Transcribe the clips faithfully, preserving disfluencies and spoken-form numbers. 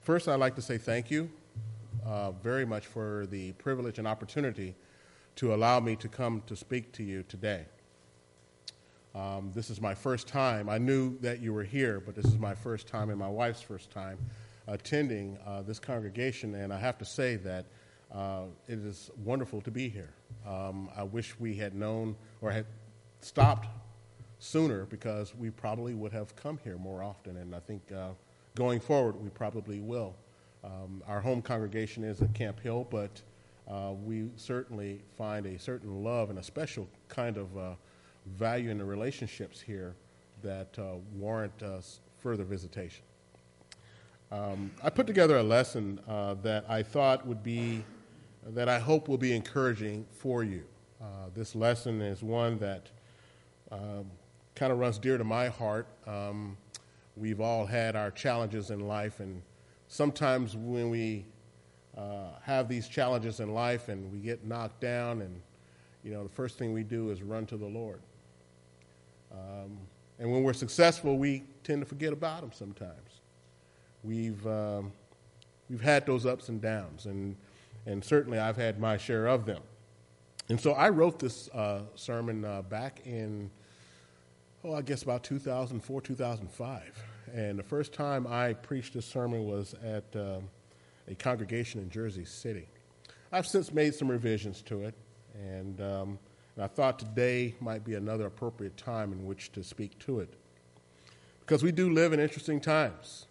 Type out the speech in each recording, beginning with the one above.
First, I'd like to say thank you uh, very much for the privilege and opportunity to allow me to come to speak to you today. Um, this is my first time. I knew that you were here, but this is my first time and my wife's first time attending uh, this congregation, and I have to say that uh, it is wonderful to be here. Um, I wish we had known or had stopped sooner, because we probably would have come here more often, and I think uh, going forward we probably will. Um, our home congregation is at Camp Hill, but uh, we certainly find a certain love and a special kind of uh, value in the relationships here that uh, warrant uh, further visitation. Um, I put together a lesson uh, that I thought would be, that I hope will be encouraging for you. Uh, this lesson is one that um, kind of runs dear to my heart. Um, we've all had our challenges in life, and sometimes when we uh, have these challenges in life and we get knocked down, and you know, the first thing we do is run to the Lord. Um, and when we're successful, we tend to forget about Him sometimes. We've um, we've had those ups and downs, and and certainly I've had my share of them. And so I wrote this uh, sermon uh, back in, oh, I guess about two thousand four, two thousand five. And the first time I preached this sermon was at uh, a congregation in Jersey City. I've since made some revisions to it, and, um, and I thought today might be another appropriate time in which to speak to it. Because we do live in interesting times.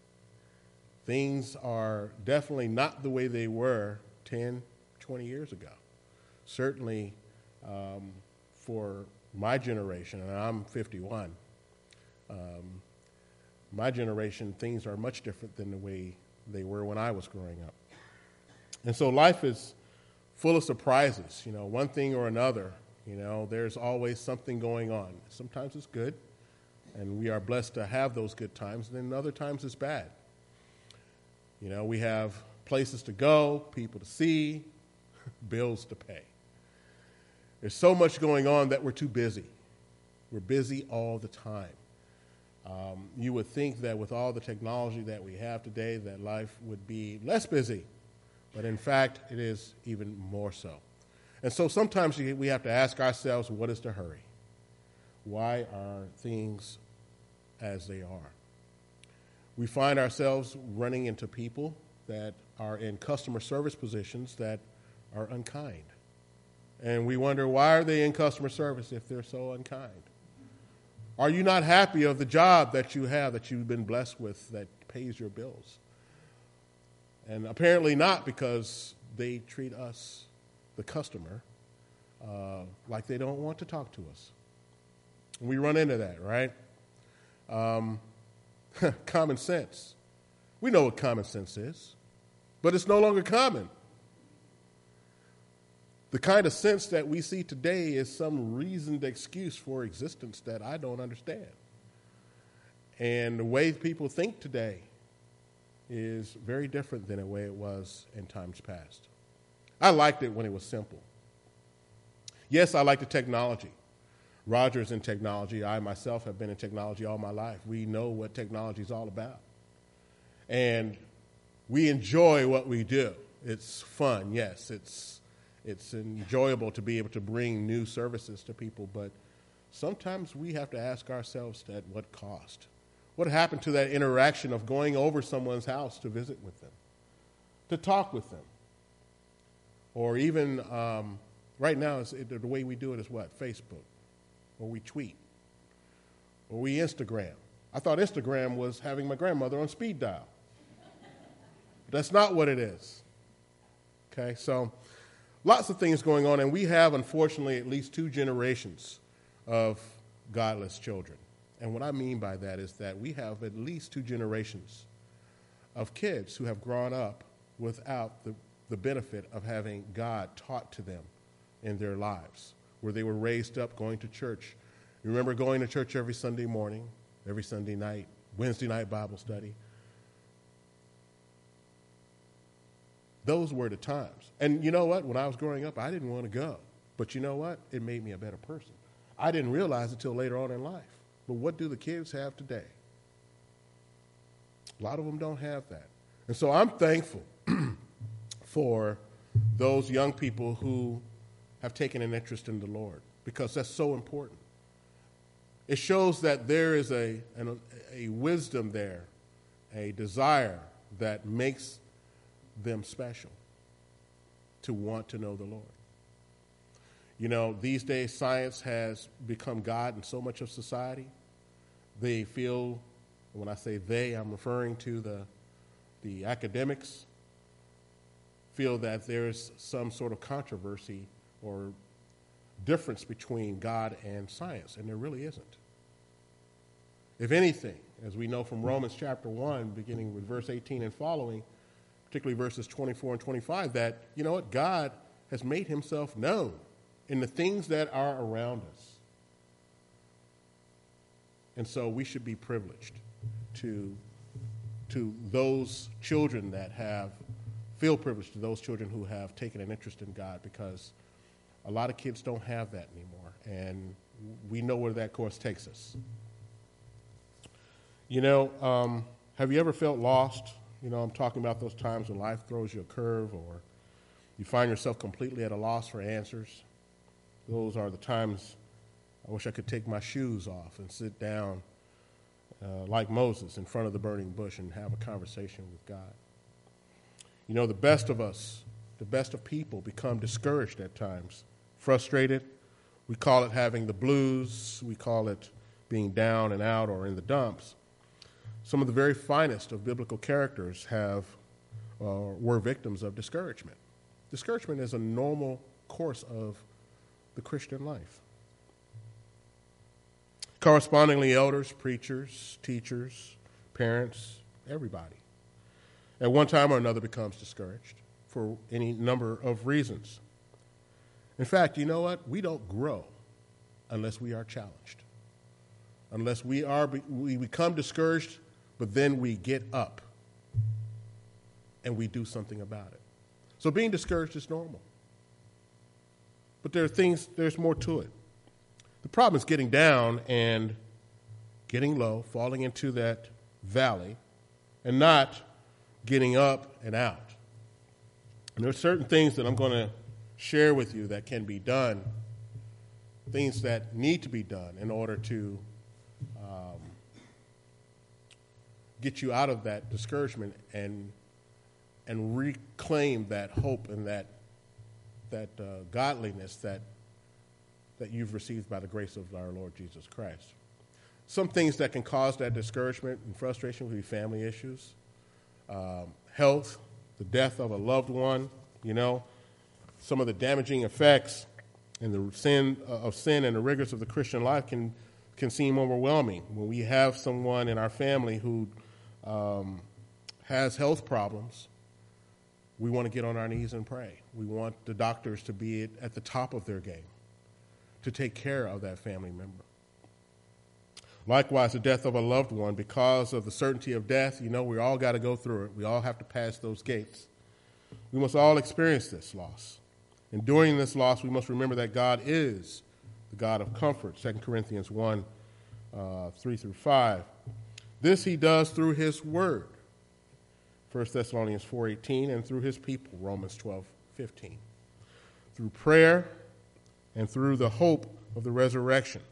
Things are definitely not the way they were ten, twenty years ago. Certainly um, for my generation, and I'm fifty-one, um, my generation, things are much different than the way they were when I was growing up. And so life is full of surprises, you know, one thing or another. You know, there's always something going on. Sometimes it's good, and we are blessed to have those good times, and then other times it's bad. You know, we have places to go, people to see, bills to pay. There's so much going on that we're too busy. We're busy all the time. Um, you would think that with all the technology that we have today, that life would be less busy. But in fact, it is even more so. And so sometimes we have to ask ourselves, what is the hurry? Why are things as they are? We find ourselves running into people that are in customer service positions that are unkind. And we wonder, why are they in customer service if they're so unkind? Are you not happy of the job that you have, that you've been blessed with, that pays your bills? And apparently not, because they treat us, the customer, uh, like they don't want to talk to us. We run into that, right? Um, common sense. We know what common sense is, but it's no longer common. The kind of sense that we see today is some reasoned excuse for existence that I don't understand. And the way people think today is very different than the way it was in times past. I liked it when it was simple. Yes, I like the technology. Roger's in technology. I myself have been in technology all my life. We know what technology is all about. And we enjoy what we do. It's fun, yes. It's It's enjoyable to be able to bring new services to people, but sometimes we have to ask ourselves at what cost? What happened to that interaction of going over someone's house to visit with them, to talk with them? Or even um, right now, it's, it, the way we do it is what? Facebook, or we tweet, or we Instagram. I thought Instagram was having my grandmother on speed dial. That's not what it is. Okay, so lots of things going on, and we have, unfortunately, at least two generations of godless children. And what I mean by that is that we have at least two generations of kids who have grown up without the, the benefit of having God taught to them in their lives, where they were raised up going to church. You remember going to church every Sunday morning, every Sunday night, Wednesday night Bible study. Those were the times. And you know what? When I was growing up, I didn't want to go. But you know what? It made me a better person. I didn't realize it till later on in life. But what do the kids have today? A lot of them don't have that. And so I'm thankful for those young people who have taken an interest in the Lord, because that's so important. It shows that there is a, an, a wisdom there, a desire that makes them special to want to know the Lord. You know, these days science has become God in so much of society. They feel, when I say they, I'm referring to the, the academics, feel that there's some sort of controversy or difference between God and science, and there really isn't. If anything, as we know from Romans chapter one, beginning with verse eighteen and following, particularly verses twenty-four and twenty-five, that, you know what, God has made himself known in the things that are around us. And so we should be privileged to, to those children that have, feel privileged to those children who have taken an interest in God, because a lot of kids don't have that anymore, and we know where that course takes us. You know, um, have you ever felt lost? You know, I'm talking about those times when life throws you a curve, or you find yourself completely at a loss for answers. Those are the times I wish I could take my shoes off and sit down uh, like Moses in front of the burning bush and have a conversation with God. You know, the best of us, the best of people become discouraged at times, frustrated. We call it having the blues. We call it being down and out or in the dumps. Some of the very finest of biblical characters have uh, were victims of discouragement. Discouragement is a normal course of the Christian life. Correspondingly, elders, preachers, teachers, parents, everybody, at one time or another becomes discouraged for any number of reasons. In fact, you know what? We don't grow unless we are challenged. Unless we are, we become discouraged, but then we get up and we do something about it. So being discouraged is normal. But there are things, there's more to it. The problem is getting down and getting low, falling into that valley, and not getting up and out. And there are certain things that I'm going to share with you that can be done, things that need to be done in order to um, get you out of that discouragement and and reclaim that hope and that that uh, godliness that that you've received by the grace of our Lord Jesus Christ. Some things that can cause that discouragement and frustration would be family issues, um, health, the death of a loved one, you know, some of the damaging effects and the sin uh, of sin and the rigors of the Christian life can can seem overwhelming. When we have someone in our family who um, has health problems, we want to get on our knees and pray. We want the doctors to be at the top of their game to take care of that family member. Likewise, the death of a loved one, because of the certainty of death, you know, we all got to go through it. We all have to pass those gates. We must all experience this loss. And during this loss, we must remember that God is the God of comfort, Second Corinthians one, uh, three through five. This he does through his word, First Thessalonians four eighteen, and through his people, Romans twelve fifteen. Through prayer and through the hope of the resurrection.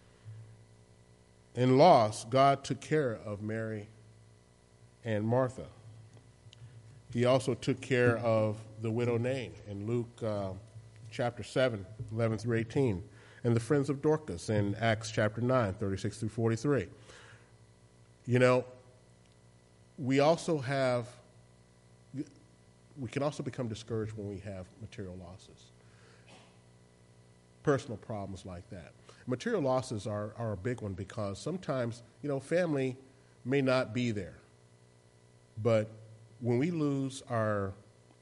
In loss, God took care of Mary and Martha. He also took care of the widow Nain in Luke uh, chapter seven, eleven through eighteen, and the friends of Dorcas in Acts chapter nine, thirty-six through forty-three. You know, we also have, we can also become discouraged when we have material losses, personal problems like that. Material losses are, are a big one because sometimes, you know, family may not be there, but when we lose our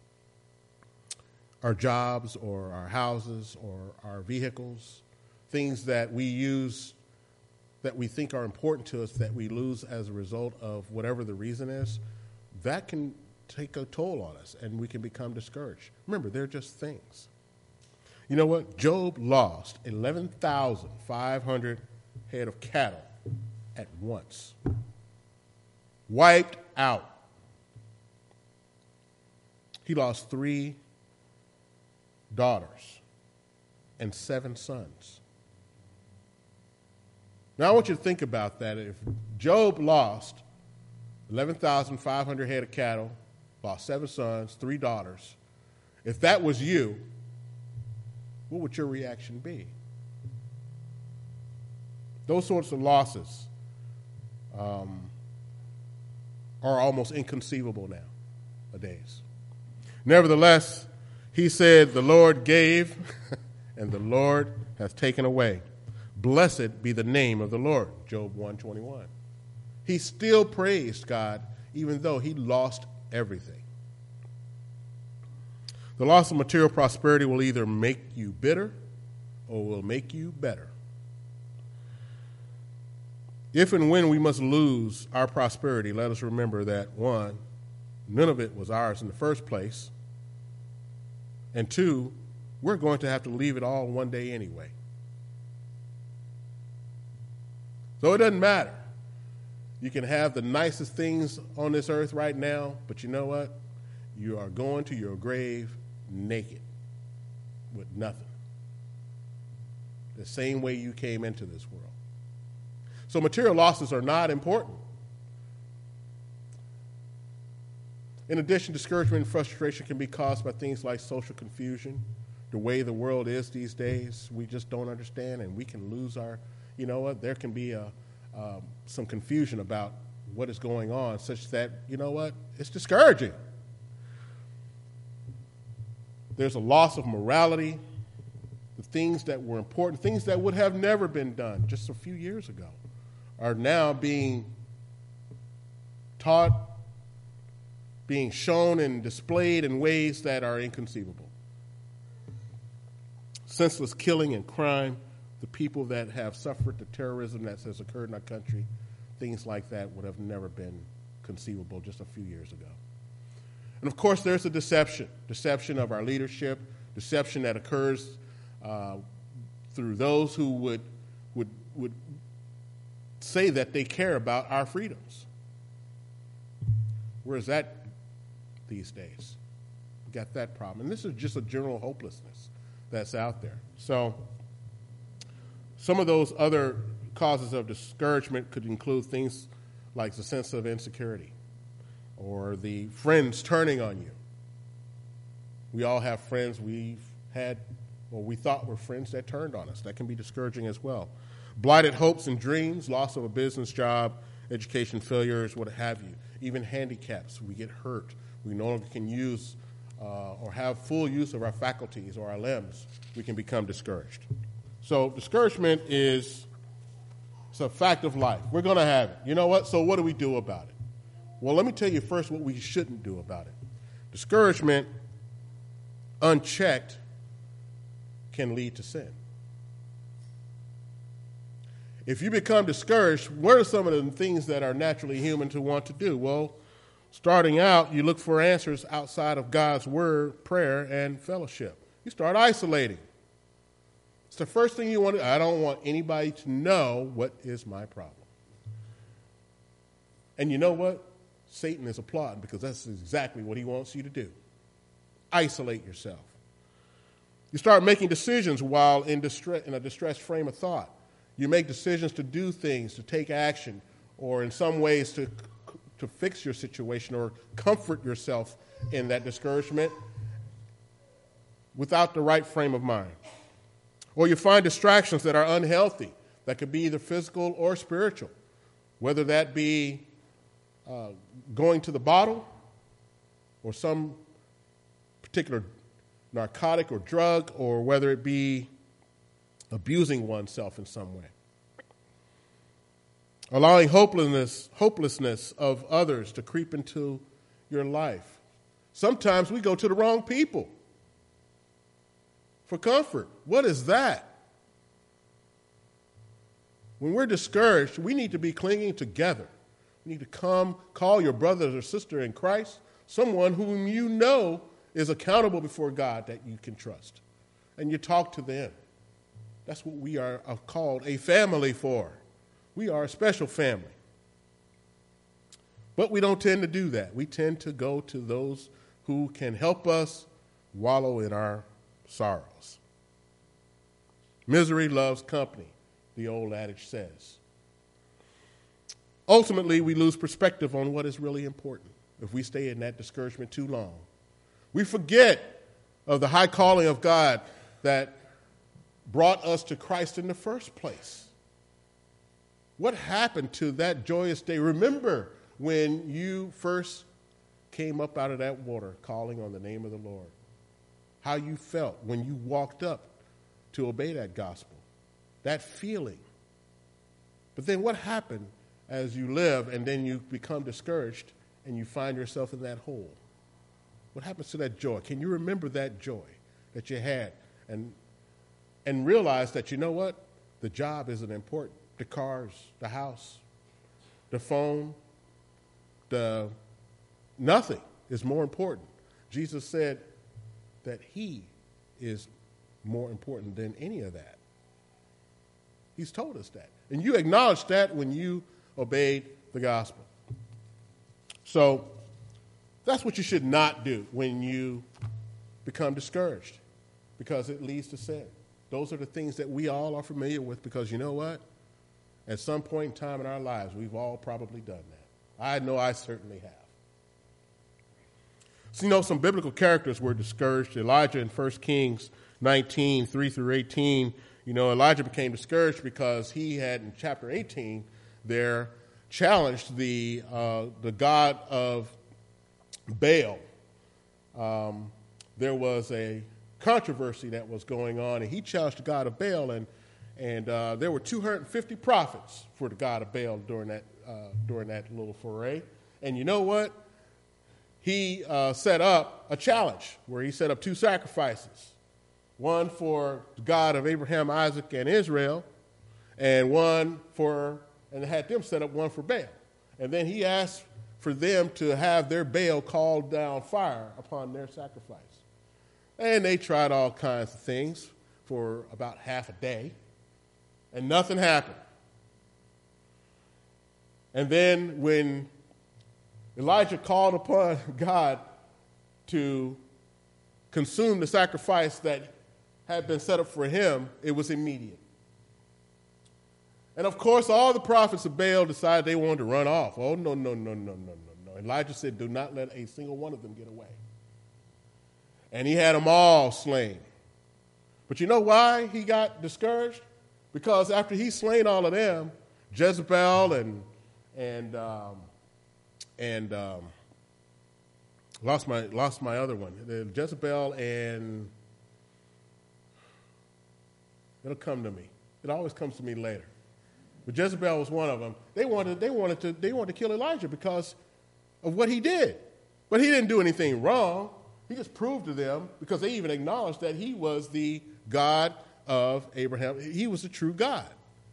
our jobs or our houses or our vehicles, things that we use that we think are important to us that we lose as a result of whatever the reason is, that can take a toll on us and we can become discouraged. Remember, they're just things. You know what? Job lost eleven thousand five hundred head of cattle at once. Wiped out. He lost three daughters and seven sons. Now, I want you to think about that. If Job lost eleven thousand five hundred head of cattle, lost seven sons, three daughters, if that was you, what would your reaction be? Those sorts of losses um, are almost inconceivable nowadays. Nevertheless, he said, the Lord gave, and the Lord has taken away. Blessed be the name of the Lord, Job one twenty-one. He still praised God, even though he lost everything. The loss of material prosperity will either make you bitter or will make you better. If and when we must lose our prosperity, let us remember that, one, none of it was ours in the first place, and two, we're going to have to leave it all one day anyway. So it doesn't matter. You can have the nicest things on this earth right now, but you know what? You are going to your grave naked with nothing. The same way you came into this world. So material losses are not important. In addition, discouragement and frustration can be caused by things like social confusion. The way the world is these days, we just don't understand, and we can lose our, you know what, there can be a, uh, some confusion about what is going on, such that, you know what, it's discouraging. There's a loss of morality. The things that were important, things that would have never been done just a few years ago, are now being taught, being shown and displayed in ways that are inconceivable. Senseless killing and crime, the people that have suffered the terrorism that has occurred in our country, things like that would have never been conceivable just a few years ago. And of course, there's a deception, deception of our leadership, deception that occurs uh, through those who would, would, would say that they care about our freedoms. Where is that these days? We got that problem. And this is just a general hopelessness that's out there. So some of those other causes of discouragement could include things like the sense of insecurity or the friends turning on you. We all have friends we've had or we thought were friends that turned on us. That can be discouraging as well. Blighted hopes and dreams, loss of a business job, education failures, what have you. Even handicaps, we get hurt. We no longer can use uh, or have full use of our faculties or our limbs. We can become discouraged. So discouragement is it's a fact of life. We're going to have it. You know what? So what do we do about it? Well, let me tell you first what we shouldn't do about it. Discouragement, unchecked, can lead to sin. If you become discouraged, what are some of the things that are naturally human to want to do? Well, starting out, you look for answers outside of God's word, prayer, and fellowship. You start isolating. It's the first thing you want to do. I don't want anybody to know what is my problem. And you know what? Satan is applauding because that's exactly what he wants you to do. Isolate yourself. You start making decisions while in, distress, in a distressed frame of thought. You make decisions to do things, to take action, or in some ways to, to fix your situation or comfort yourself in that discouragement without the right frame of mind. Or you find distractions that are unhealthy, that could be either physical or spiritual, whether that be uh, going to the bottle or some particular narcotic or drug, or whether it be abusing oneself in some way. Allowing hopelessness, hopelessness of others to creep into your life. Sometimes we go to the wrong people for comfort. What is that? When we're discouraged, we need to be clinging together. We need to come, call your brother or sister in Christ, someone whom you know is accountable before God that you can trust. And you talk to them. That's what we are called a family for. We are a special family. But we don't tend to do that. We tend to go to those who can help us wallow in our sorrows. Misery loves company, the old adage says. Ultimately, we lose perspective on what is really important if we stay in that discouragement too long. We forget of the high calling of God that brought us to Christ in the first place. What happened to that joyous day? Remember when you first came up out of that water calling on the name of the Lord. How you felt when you walked up to obey that gospel. That feeling. But then what happened as you live and then you become discouraged and you find yourself in that hole? What happens to that joy? Can you remember that joy that you had and and realize that, you know what? The job isn't important. The cars, the house, the phone, the nothing is more important. Jesus said that he is more important than any of that. He's told us that. And you acknowledged that when you obeyed the gospel. So that's what you should not do when you become discouraged, because it leads to sin. Those are the things that we all are familiar with, because you know what? At some point in time in our lives, we've all probably done that. I know I certainly have. So, you know, some biblical characters were discouraged. Elijah in First Kings nineteen, three through eighteen, you know, Elijah became discouraged because he had, in chapter eighteen, there challenged the uh, the god of Baal. Um, there was a controversy that was going on, and he challenged the god of Baal, and and uh, there were two hundred fifty prophets for the god of Baal during that uh, during that little foray. And you know what? He uh, set up a challenge where he set up two sacrifices, one for the God of Abraham, Isaac, and Israel, and one for, and had them set up one for Baal. And then he asked for them to have their Baal call down fire upon their sacrifice. And they tried all kinds of things for about half a day, and nothing happened. And then when Elijah called upon God to consume the sacrifice that had been set up for him, it was immediate. And of course, all the prophets of Baal decided they wanted to run off. Oh, no, no, no, no, no, no, no. Elijah said, do not let a single one of them get away. And he had them all slain. But you know why he got discouraged? Because after he slain all of them, Jezebel and and um, and um, lost my lost my other one. The Jezebel and it'll come to me. It always comes to me later. But Jezebel was one of them. They wanted they wanted to they wanted to kill Elijah because of what he did. But he didn't do anything wrong. He just proved to them, because they even acknowledged that he was the God of Abraham. He was the true God.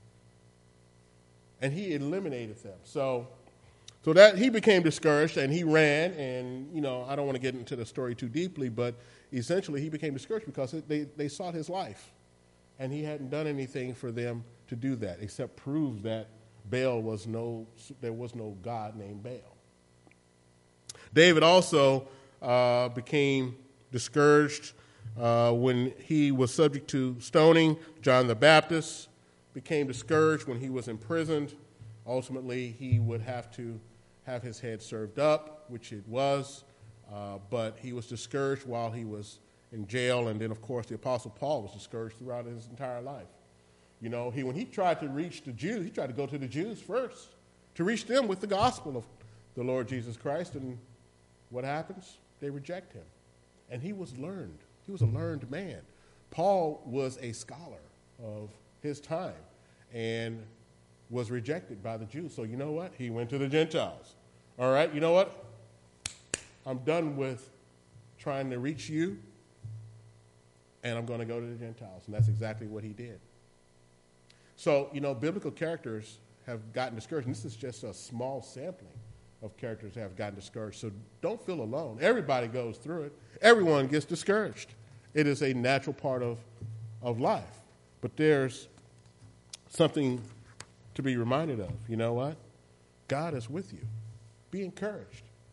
And he eliminated them. So so that he became discouraged and he ran, and, you know, I don't want to get into the story too deeply, but essentially he became discouraged because they, they sought his life. And he hadn't done anything for them to do that except prove that Baal was no, there was no God named Baal. David also uh, became discouraged uh, when he was subject to stoning. John the Baptist became discouraged when he was imprisoned. Ultimately, he would have to have his head served up, which it was, uh, but he was discouraged while he was in jail. And then, of course, the Apostle Paul was discouraged throughout his entire life. You know, he when he tried to reach the Jews, he tried to go to the Jews first to reach them with the gospel of the Lord Jesus Christ. And what happens? They reject him. And he was learned. He was a learned man. Paul was a scholar of his time and was rejected by the Jews. So you know what? He went to the Gentiles. All right, you know what? I'm done with trying to reach you, and I'm going to go to the Gentiles. And that's exactly what he did. So, you know, biblical characters have gotten discouraged. And this is just a small sampling of characters that have gotten discouraged. So don't feel alone. Everybody goes through it. Everyone gets discouraged. It is a natural part of, of life. But there's something to be reminded of. You know what? God is with you. Be encouraged.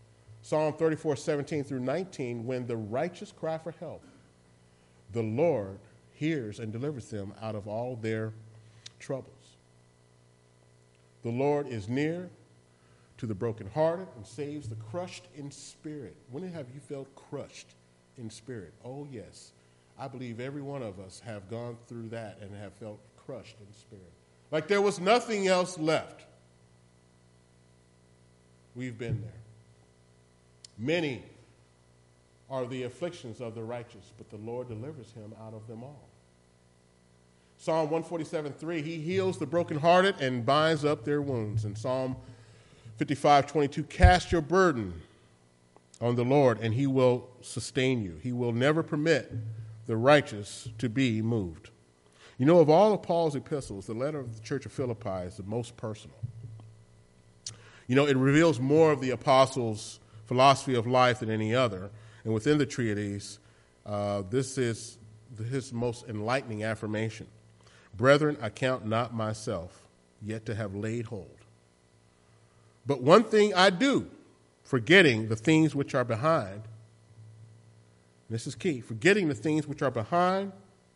Psalm thirty-four, seventeen through nineteen, when the righteous cry for help, the Lord hears and delivers them out of all their troubles. The Lord is near to the brokenhearted and saves the crushed in spirit. When have you felt crushed in spirit? Oh, yes. I believe every one of us have gone through that and have felt crushed in spirit. Like there was nothing else left. We've been there. Many are the afflictions of the righteous, but the Lord delivers him out of them all. Psalm one forty-seven, three, he heals the brokenhearted and binds up their wounds. And Psalm fifty-five, twenty-two, cast your burden on the Lord and he will sustain you. He will never permit the righteous to be moved. You know, of all of Paul's epistles, the letter of the church of Philippi is the most personal. You know, it reveals more of the apostles' philosophy of life than any other. And within the treatise, uh, this is his most enlightening affirmation. Brethren, I count not myself yet to have laid hold. But one thing I do, forgetting the things which are behind. This is key. Forgetting the things which are behind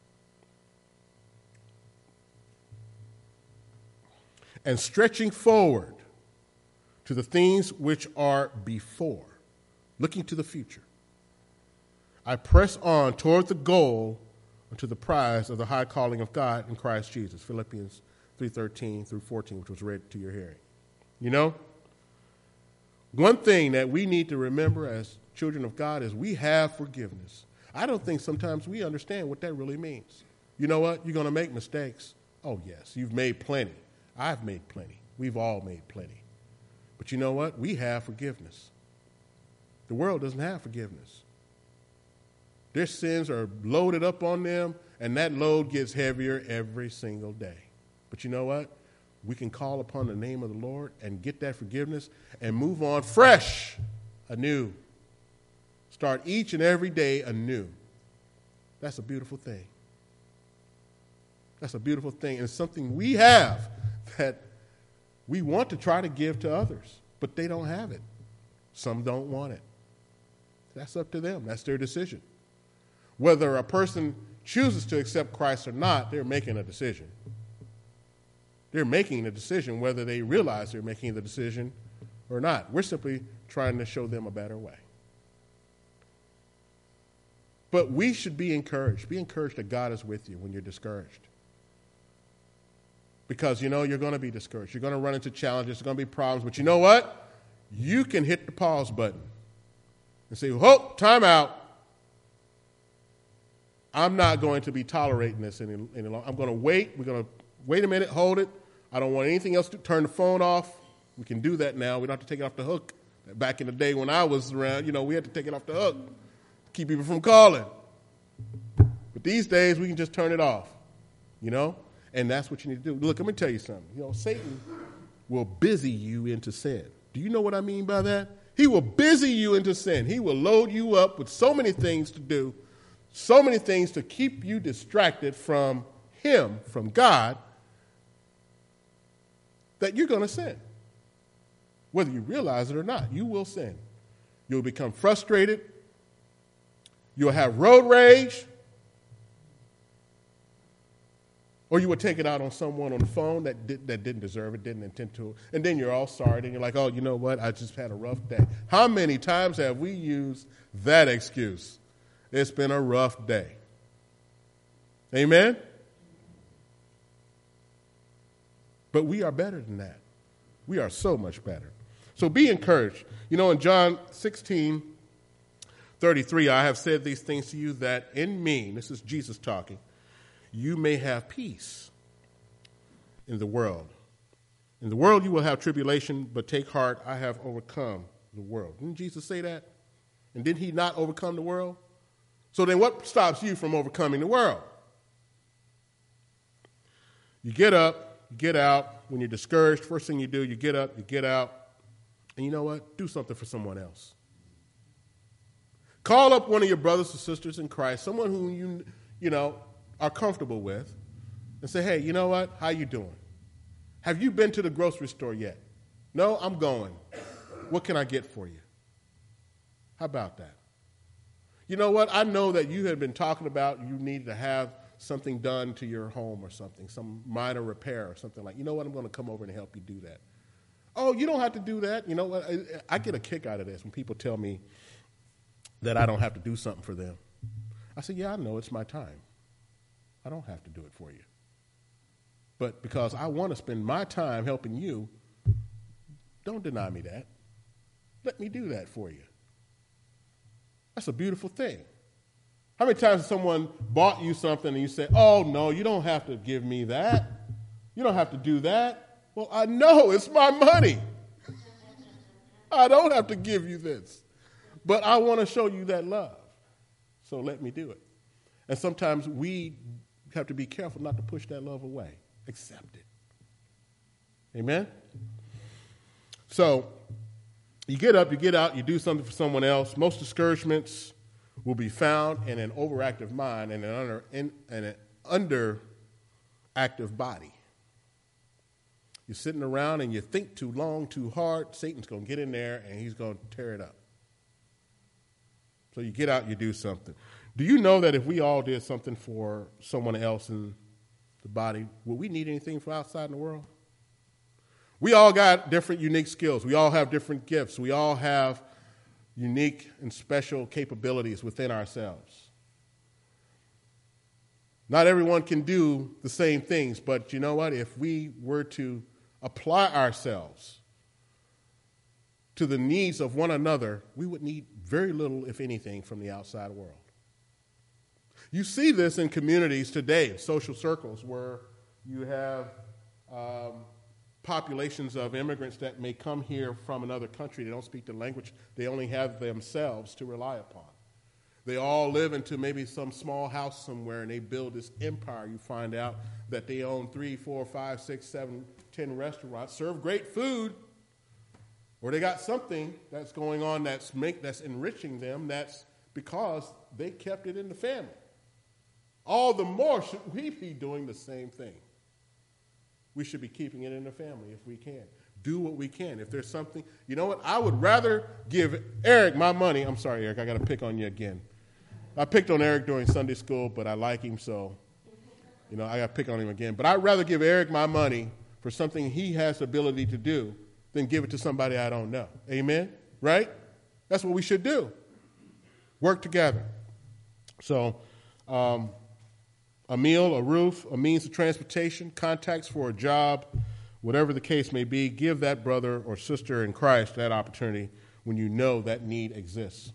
and stretching forward to the things which are before, looking to the future. I press on toward the goal and to the prize of the high calling of God in Christ Jesus. Philippians three thirteen through fourteen, which was read to your hearing. You know, one thing that we need to remember as children of God is we have forgiveness. I don't think sometimes we understand what that really means. You know what? You're going to make mistakes. Oh, yes, you've made plenty. I've made plenty. We've all made plenty. But you know what? We have forgiveness. The world doesn't have forgiveness. Their sins are loaded up on them, and that load gets heavier every single day. But you know what? We can call upon the name of the Lord and get that forgiveness and move on fresh, anew. Start each and every day anew. That's a beautiful thing. That's a beautiful thing. And it's something we have that we want to try to give to others, but they don't have it. Some don't want it. That's up to them. That's their decision. Whether a person chooses to accept Christ or not, they're making a decision. They're making a decision whether they realize they're making the decision or not. We're simply trying to show them a better way. But we should be encouraged. Be encouraged that God is with you when you're discouraged. Because, you know, you're going to be discouraged. You're going to run into challenges. There's going to be problems. But you know what? You can hit the pause button and say, "Whoa, time out. I'm not going to be tolerating this any, any longer. I'm going to wait. We're going to wait a minute, hold it. I don't want anything else to turn the phone off." We can do that now. We don't have to take it off the hook. Back in the day when I was around, you know, we had to take it off the hook to keep people from calling. But these days, we can just turn it off, you know? And that's what you need to do. Look, let me tell you something. You know, Satan will busy you into sin. Do you know what I mean by that? He will busy you into sin. He will load you up with so many things to do, so many things to keep you distracted from him, from God, that you're going to sin. Whether you realize it or not, you will sin. You'll become frustrated. You'll have road rage. Or you would take it out on someone on the phone that did, that didn't deserve it, didn't intend to. And then you're all sorry. And you're like, "Oh, you know what? I just had a rough day." How many times have we used that excuse? It's been a rough day. Amen? But we are better than that. We are so much better. So be encouraged. You know, in John sixteen thirty-three, "I have said these things to you that in me," this is Jesus talking, "you may have peace in the world. In the world you will have tribulation, but take heart, I have overcome the world." Didn't Jesus say that? And did he not overcome the world? So then what stops you from overcoming the world? You get up, you get out. When you're discouraged, first thing you do, you get up, you get out, and you know what? Do something for someone else. Call up one of your brothers or sisters in Christ, someone who you, you know, are comfortable with, and say, "Hey, you know what? How you doing? Have you been to the grocery store yet?" "No, I'm going." "What can I get for you?" How about that? You know what? I know that you had been talking about you needed to have something done to your home or something, some minor repair or something like, you know what, I'm going to come over and help you do that. Oh, you don't have to do that. You know what? I, I get a kick out of this when people tell me that I don't have to do something for them. I say, yeah, I know, it's my time. I don't have to do it for you. But because I want to spend my time helping you, don't deny me that. Let me do that for you. That's a beautiful thing. How many times has someone bought you something and you say, oh, no, you don't have to give me that. You don't have to do that. Well, I know, it's my money. I don't have to give you this. But I want to show you that love. So let me do it. And sometimes we have to be careful not to push that love away. Accept it. Amen? So you get up, you get out, you do something for someone else. Most discouragements will be found in an overactive mind and an, under, in, and an underactive body. You're sitting around and you think too long, too hard, Satan's going to get in there and he's going to tear it up. So you get out, you do something. Do you know that if we all did something for someone else in the body, would we need anything from outside in the world? We all got different unique skills. We all have different gifts. We all have unique and special capabilities within ourselves. Not everyone can do the same things, but you know what? If we were to apply ourselves to the needs of one another, we would need very little, if anything, from the outside world. You see this in communities today, social circles, where you have um, populations of immigrants that may come here from another country. They don't speak the language. They only have themselves to rely upon. They all live into maybe some small house somewhere, and they build this empire. You find out that they own three, four, five, six, seven, ten restaurants, serve great food, or they got something that's going on that's make that's enriching them. That's because they kept it in the family. All the more should we be doing the same thing. We should be keeping it in the family if we can. Do what we can. If there's something, you know what? I would rather give Eric my money. I'm sorry, Eric, I got to pick on you again. I picked on Eric during Sunday school, but I like him, so, you know, I got to pick on him again. But I'd rather give Eric my money for something he has the ability to do than give it to somebody I don't know. Amen? Right? That's what we should do. Work together. So, um, a meal, a roof, a means of transportation, contacts for a job, whatever the case may be, give that brother or sister in Christ that opportunity when you know that need exists.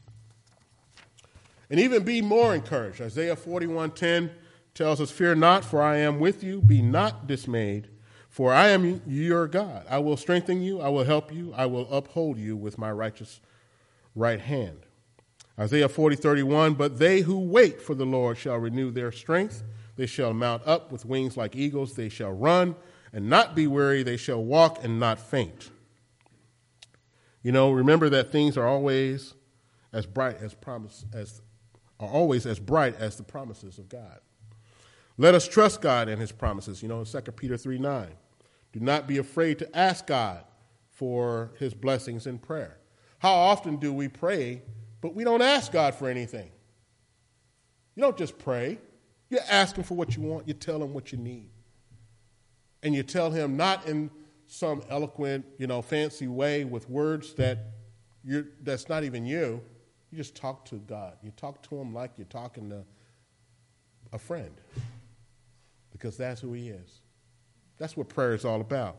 And even be more encouraged. Isaiah forty-one ten tells us, fear not, for I am with you. Be not dismayed, for I am your God. I will strengthen you. I will help you. I will uphold you with my righteous right hand. Isaiah forty thirty-one, but they who wait for the Lord shall renew their strength. They shall mount up with wings like eagles. They shall run and not be weary. They shall walk and not faint. You know, remember that things are always as bright as promise as are always as bright as the promises of God. Let us trust God and his promises. You know, in Second Peter three nine, do not be afraid to ask God for his blessings in prayer. How often do we pray, but we don't ask God for anything? You don't just pray. You're asking for what you want. You tell him what you need. And you tell him not in some eloquent, you know, fancy way with words that you're, that's not even you. You just talk to God. You talk to him like you're talking to a friend, because that's who he is. That's what prayer is all about.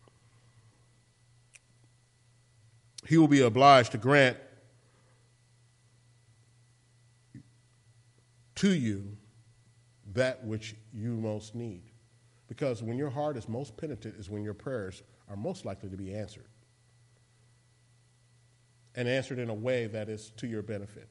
He will be obliged to grant to you that which you most need. Because when your heart is most penitent is when your prayers are most likely to be answered. And answered in a way that is to your benefit.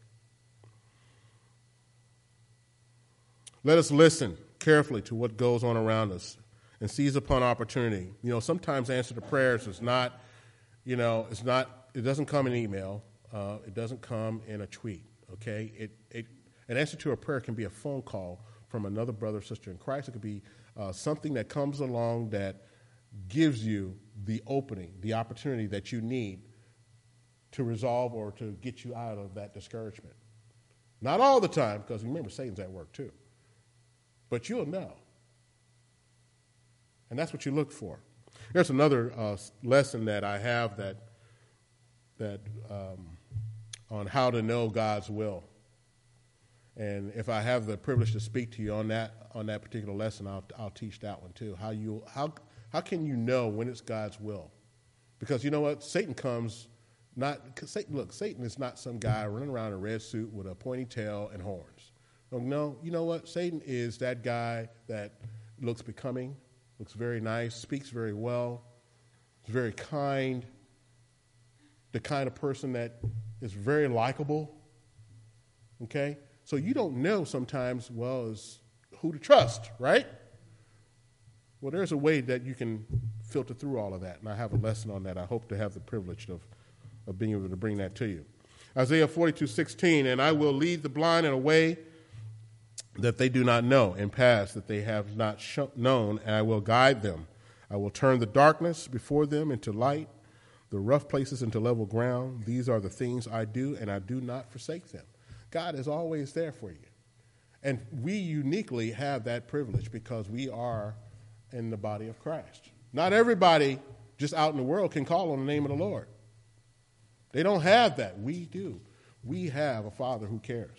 Let us listen carefully to what goes on around us and seize upon opportunity. You know, sometimes answer to prayers is not, you know, it's not, it doesn't come in email. Uh, it doesn't come in a tweet, okay? It, it, an answer to a prayer can be a phone call from another brother or sister in Christ. It could be uh, something that comes along that gives you the opening, the opportunity that you need to resolve or to get you out of that discouragement. Not all the time, because remember, Satan's at work too. But you'll know. And that's what you look for. There's another uh, lesson that I have that that um, on how to know God's will. And if I have the privilege to speak to you on that on that particular lesson, I'll I'll teach that one too. How you how how can you know when it's God's will? Because you know what, Satan comes not Satan. Look, Satan is not some guy running around in a red suit with a pointy tail and horns. No, you know what, Satan is that guy that looks becoming, looks very nice, speaks very well, is very kind, the kind of person that is very likable. Okay. So you don't know sometimes, well, is who to trust, right? Well, there's a way that you can filter through all of that, and I have a lesson on that. I hope to have the privilege of, of being able to bring that to you. Isaiah forty-two sixteen, and I will lead the blind in a way that they do not know, and paths that they have not sh- known, and I will guide them. I will turn the darkness before them into light, the rough places into level ground. These are the things I do, and I do not forsake them. God is always there for you. And we uniquely have that privilege because we are in the body of Christ. Not everybody just out in the world can call on the name of the Lord. They don't have that. We do. We have a Father who cares.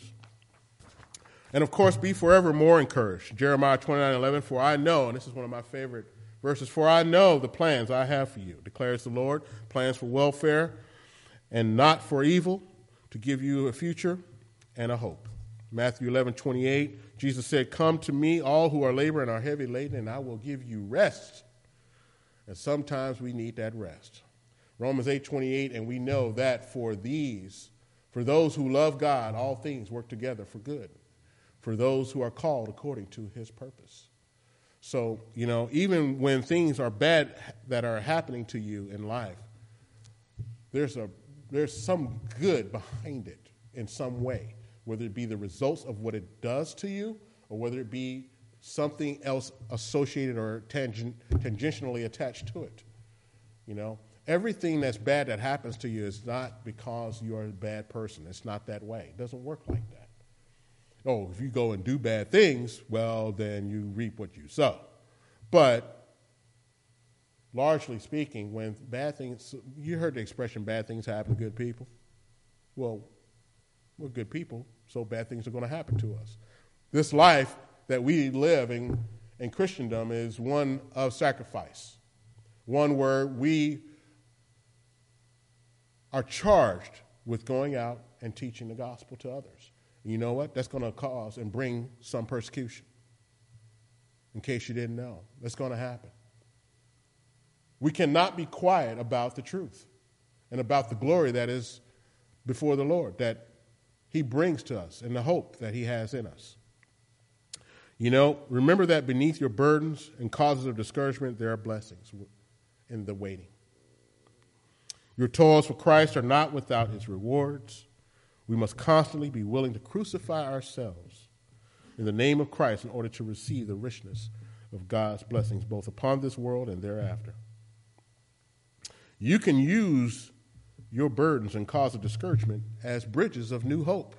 And of course, be forever more encouraged. Jeremiah twenty-nine eleven, for I know, and this is one of my favorite verses, for I know the plans I have for you, declares the Lord, plans for welfare and not for evil, to give you a future and a hope. Matthew eleven twenty-eight, Jesus said, come to me, all who are laboring and are heavy laden, and I will give you rest. And sometimes we need that rest. Romans eight twenty-eight, and we know that for these, for those who love God, all things work together for good, for those who are called according to his purpose. So, you know, even when things are bad that are happening to you in life, there's a there's some good behind it in some way, whether it be the results of what it does to you or whether it be something else associated or tangent, tangentially attached to it. You know, everything that's bad that happens to you is not because you're a bad person. It's not that way. It doesn't work like that. Oh, if you go and do bad things, well, then you reap what you sow. But largely speaking, when bad things, you heard the expression, bad things happen to good people. Well, we're good people, so bad things are going to happen to us. This life that we live in, in Christendom is one of sacrifice, one where we are charged with going out and teaching the gospel to others. And you know what? That's going to cause and bring some persecution. In case you didn't know, that's going to happen. We cannot be quiet about the truth and about the glory that is before the Lord, that he brings to us and the hope that he has in us. You know, remember that beneath your burdens and causes of discouragement, there are blessings in the waiting. Your toils for Christ are not without his rewards. We must constantly be willing to crucify ourselves in the name of Christ in order to receive the richness of God's blessings, both upon this world and thereafter. You can use your burdens and cause of discouragement as bridges of new hope.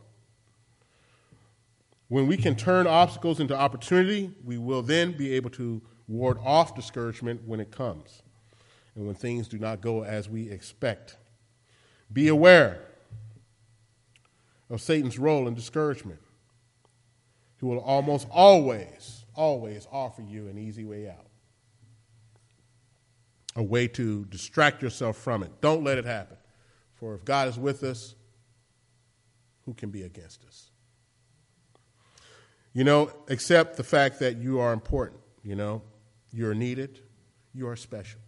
When we can turn obstacles into opportunity, we will then be able to ward off discouragement when it comes and when things do not go as we expect. Be aware of Satan's role in discouragement. He will almost always, always offer you an easy way out, a way to distract yourself from it. Don't let it happen. For if God is with us, who can be against us? You know, accept the fact that you are important. You know, you're needed. You are special.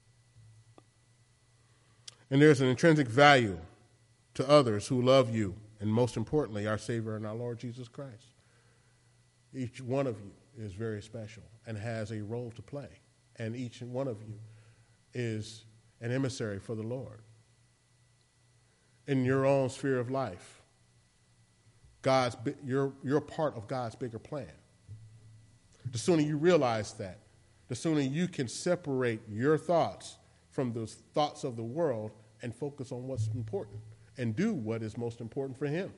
And there's an intrinsic value to others who love you, and most importantly, our Savior and our Lord Jesus Christ. Each one of you is very special and has a role to play. And each one of you is an emissary for the Lord. In your own sphere of life, God's, you're, you're part of God's bigger plan. The sooner you realize that, the sooner you can separate your thoughts from the thoughts of the world and focus on what's important and do what is most important for him.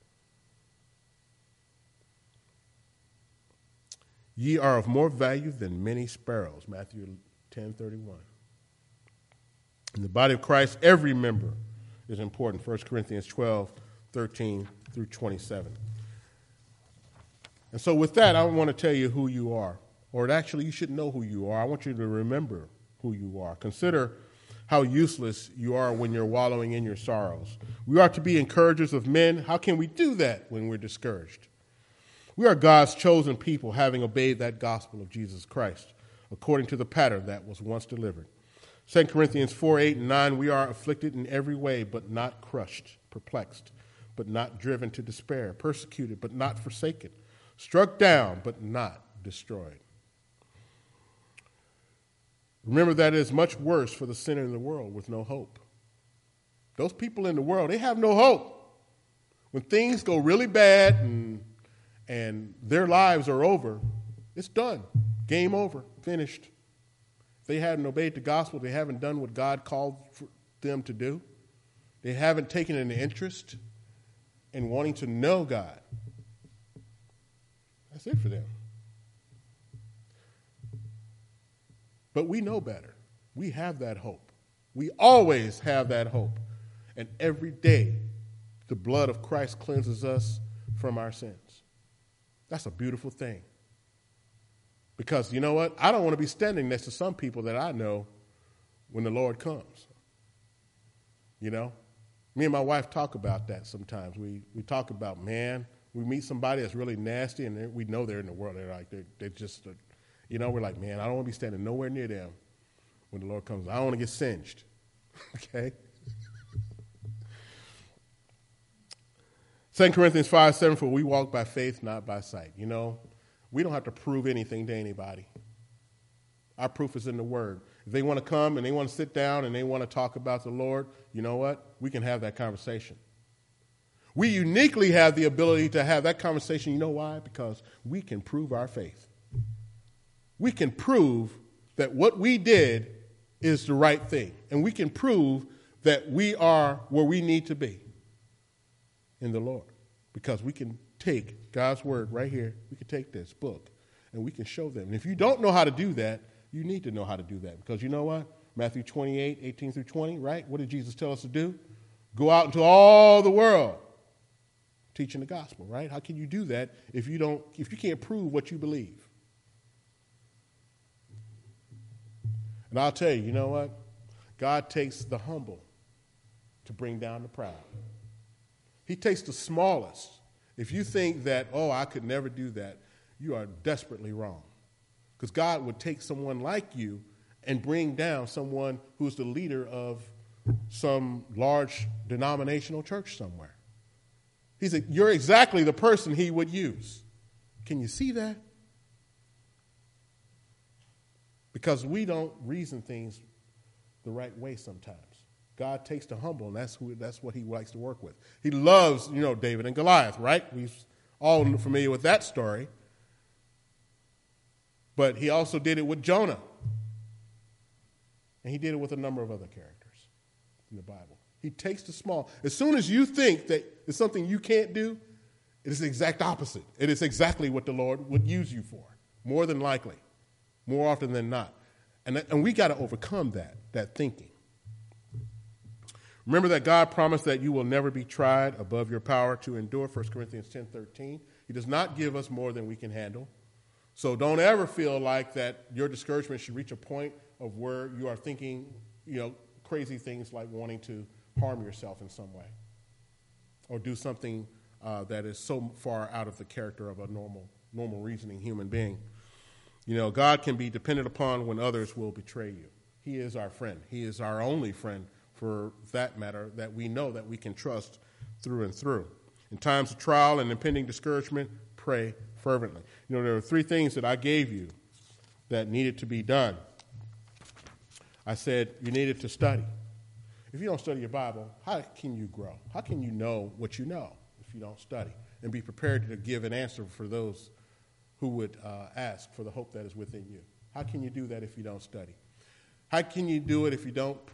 Ye are of more value than many sparrows, Matthew ten thirty-one. In the body of Christ, every member is important, First Corinthians twelve thirteen through twenty-seven. And so with that, I want to tell you who you are. Or actually, you should know who you are. I want you to remember who you are. Consider how useless you are when you're wallowing in your sorrows. We are to be encouragers of men. How can we do that when we're discouraged? We are God's chosen people, having obeyed that gospel of Jesus Christ, according to the pattern that was once delivered. Second Corinthians four, eight, and nine, we are afflicted in every way, but not crushed, perplexed, but not driven to despair, persecuted, but not forsaken, struck down, but not destroyed. Remember that it is much worse for the sinner in the world with no hope. Those people in the world, they have no hope. When things go really bad and, and their lives are over, it's done. Game over, finished. If they hadn't obeyed the gospel, they haven't done what God called for them to do. They haven't taken an interest in wanting to know God. That's it for them. But we know better. We have that hope. We always have that hope. And every day, the blood of Christ cleanses us from our sins. That's a beautiful thing. Because you know what? I don't want to be standing next to some people that I know when the Lord comes. You know? Me and my wife talk about that sometimes. We we talk about, man, we meet somebody that's really nasty, and we know they're in the world. They're like, they're, they're just... A, You know, we're like, man, I don't want to be standing nowhere near them when the Lord comes. I don't want to get singed. Okay? Second Corinthians five, seven, for we walk by faith, not by sight. You know, we don't have to prove anything to anybody. Our proof is in the Word. If they want to come and they want to sit down and they want to talk about the Lord, you know what? We can have that conversation. We uniquely have the ability to have that conversation. You know why? Because we can prove our faith. We can prove that what we did is the right thing. And we can prove that we are where we need to be in the Lord. Because we can take God's word right here. We can take this book and we can show them. And if you don't know how to do that, you need to know how to do that. Because you know what? Matthew twenty-eight, eighteen through twenty, right? What did Jesus tell us to do? Go out into all the world teaching the gospel, right? How can you do that if you don't, if you can't prove what you believe? And I'll tell you, you know what? God takes the humble to bring down the proud. He takes the smallest. If you think that, oh, I could never do that, you are desperately wrong. Because God would take someone like you and bring down someone who's the leader of some large denominational church somewhere. He's a, you're exactly the person he would use. Can you see that? Because we don't reason things the right way sometimes. God takes the humble, and that's who that's what he likes to work with. He loves, you know, David and Goliath, right? We're all familiar with that story. But he also did it with Jonah. And he did it with a number of other characters in the Bible. He takes the small. As soon as you think that it's something you can't do, it is the exact opposite. It is exactly what the Lord would use you for, more than likely. More often than not. And, that, and we got to overcome that, that thinking. Remember that God promised that you will never be tried above your power to endure, First Corinthians ten thirteen. He does not give us more than we can handle. So don't ever feel like that your discouragement should reach a point of where you are thinking, you know, crazy things like wanting to harm yourself in some way or do something uh, that is so far out of the character of a normal, normal reasoning human being. You know, God can be depended upon when others will betray you. He is our friend. He is our only friend, for that matter, that we know that we can trust through and through. In times of trial and impending discouragement, pray fervently. You know, there are three things that I gave you that needed to be done. I said you needed to study. If you don't study your Bible, how can you grow? How can you know what you know if you don't study? And be prepared to give an answer for those who would uh, ask for the hope that is within you. How can you do that if you don't study? How can you do it if you don't pray?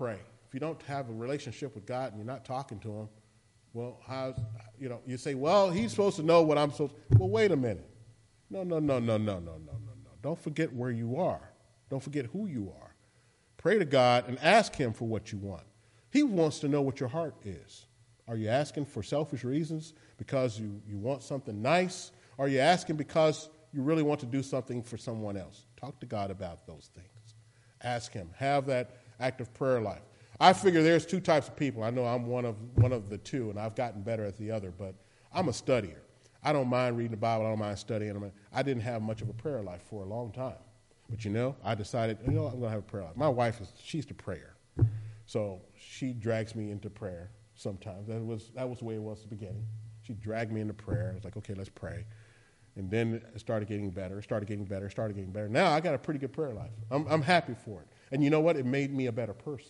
If you don't have a relationship with God and you're not talking to him, well, how, you know, you say, well, he's supposed to know what I'm supposed to. Well, wait a minute. No, no, no, no, no, no, no, no, no. Don't forget where you are. Don't forget who you are. Pray to God and ask him for what you want. He wants to know what your heart is. Are you asking for selfish reasons because you, you want something nice? Or are you asking because you really want to do something for someone else? Talk to God about those things. Ask him. Have that active prayer life. I figure there's two types of people. I know I'm one of one of the two, and I've gotten better at the other, but I'm a studier. I don't mind reading the Bible. I don't mind studying. I didn't have much of a prayer life for a long time. But, you know, I decided, you know, I'm going to have a prayer life. My wife, is she's the prayer. So she drags me into prayer sometimes. That was that was the way it was at the beginning. She dragged me into prayer. I was like, okay, let's pray. And then it started getting better, started getting better, started getting better. Now I got a pretty good prayer life. I'm, I'm happy for it. And you know what? It made me a better person.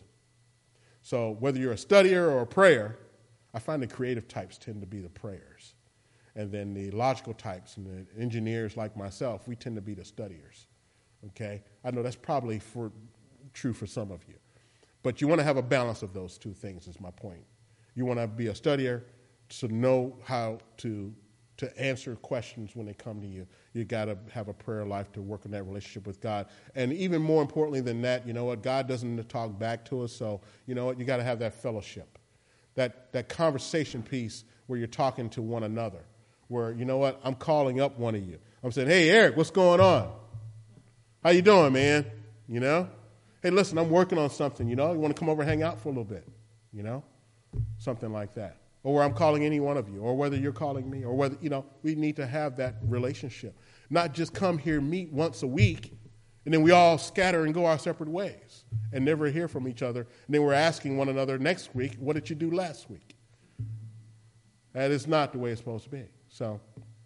So whether you're a studier or a prayer, I find the creative types tend to be the prayers. And then the logical types and the engineers like myself, we tend to be the studiers. Okay? I know that's probably for true for some of you. But you want to have a balance of those two things is my point. You want to be a studier to know how to to answer questions when they come to you. You got to have a prayer life to work on that relationship with God. And even more importantly than that, you know what? God doesn't talk back to us, so you know what? You got to have that fellowship, that that conversation piece where you're talking to one another, where, you know what? I'm calling up one of you. I'm saying, hey, Eric, what's going on? How you doing, man? You know? Hey, listen, I'm working on something, you know? You want to come over and hang out for a little bit, you know? Something like that. Or where I'm calling any one of you, or whether you're calling me, or whether, you know, we need to have that relationship. Not just come here, meet once a week, and then we all scatter and go our separate ways and never hear from each other. And then we're asking one another next week, what did you do last week? That is not the way it's supposed to be. So,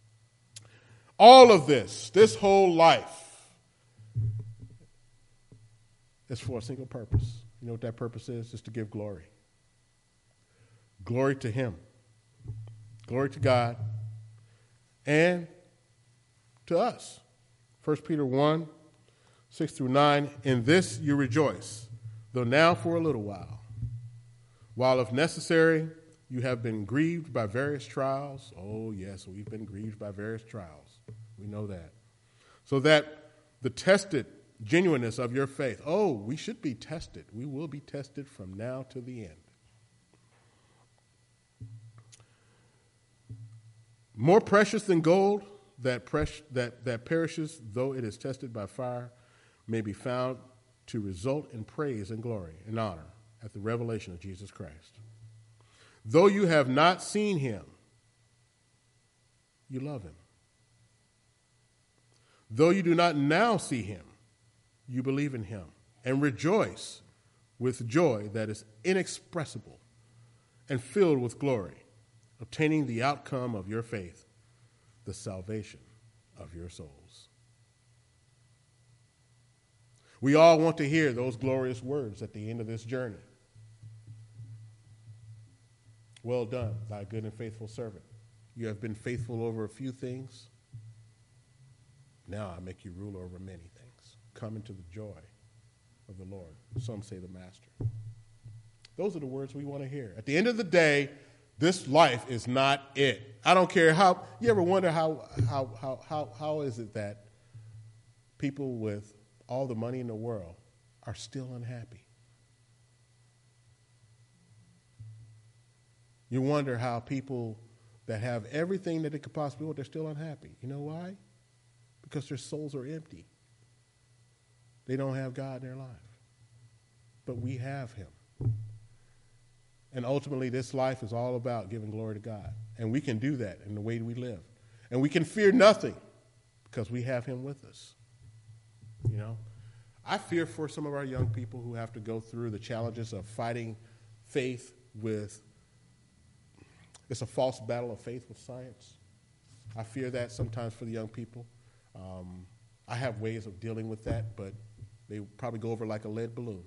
all of this, this whole life, is for a single purpose. You know what that purpose is? Is to give glory. Glory to him. Glory to God. And to us. First Peter one, six through nine. In this you rejoice, though now for a little while. While if necessary, you have been grieved by various trials. Oh, yes, we've been grieved by various trials. We know that. So that the tested genuineness of your faith. Oh, we should be tested. We will be tested from now to the end. More precious than gold that, pres- that, that perishes, though it is tested by fire, may be found to result in praise and glory and honor at the revelation of Jesus Christ. Though you have not seen him, you love him. Though you do not now see him, you believe in him and rejoice with joy that is inexpressible and filled with glory, obtaining the outcome of your faith, the salvation of your souls. We all want to hear those glorious words at the end of this journey. Well done, thy good and faithful servant. You have been faithful over a few things. Now I make you ruler over many things. Come into the joy of the Lord. Some say the master. Those are the words we want to hear. At the end of the day, this life is not it. I don't care how, you ever wonder how, how, how, how, how is it that people with all the money in the world are still unhappy? You wonder how people that have everything that they could possibly want, they're still unhappy. You know why? Because their souls are empty. They don't have God in their life. But we have him. And ultimately, this life is all about giving glory to God. And we can do that in the way we live. And we can fear nothing because we have him with us. You know, I fear for some of our young people who have to go through the challenges of fighting faith with, it's a false battle of faith with science. I fear that sometimes for the young people. Um, I have ways of dealing with that, but they probably go over like a lead balloon.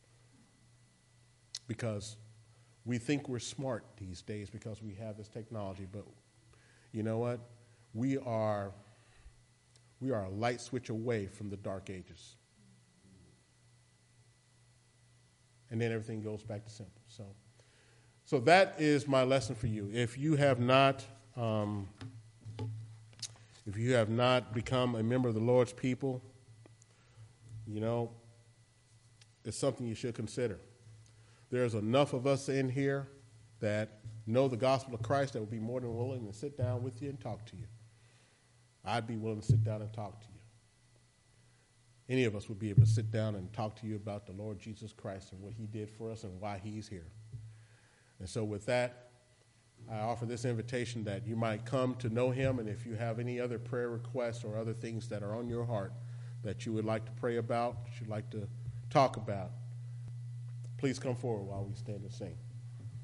Because we think we're smart these days because we have this technology, but you know what? We are, we are a light switch away from the dark ages. and then everything goes back to simple. So, so that is my lesson for you. If you have not, um, if you have not become a member of the Lord's people, you know, it's something you should consider. There's enough of us in here that know the gospel of Christ that would be more than willing to sit down with you and talk to you. I'd be willing to sit down and talk to you. Any of us would be able to sit down and talk to you about the Lord Jesus Christ and what he did for us and why he's here. And so with that, I offer this invitation that you might come to know him, and if you have any other prayer requests or other things that are on your heart that you would like to pray about, that you'd like to talk about, please come forward while we stand and sing.